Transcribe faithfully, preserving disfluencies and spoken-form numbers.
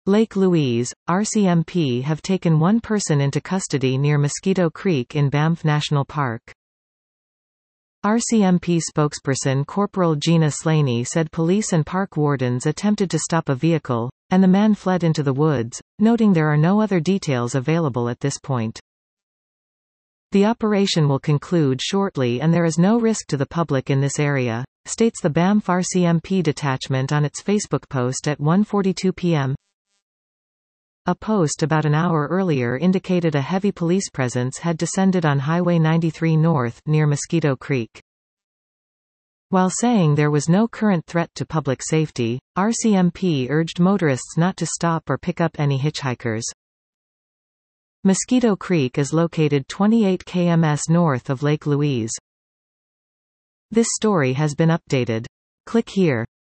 Lake Louise, R C M P have taken one person into custody near Mosquito Creek in Banff National Park. R C M P spokesperson Corporal Gina Slaney said police and park wardens attempted to stop a vehicle, and the man fled into the woods, noting there are no other details available at this point. The operation will conclude shortly and there is no risk to the public in this area, states the Banff R C M P detachment on its Facebook post at one forty-two p m A post about an hour earlier indicated a heavy police presence had descended on Highway ninety-three North near Mosquito Creek. While saying there was no current threat to public safety, R C M P urged motorists not to stop or pick up any hitchhikers. Mosquito Creek is located twenty-eight kilometers north of Lake Louise. This story has been updated. Click here.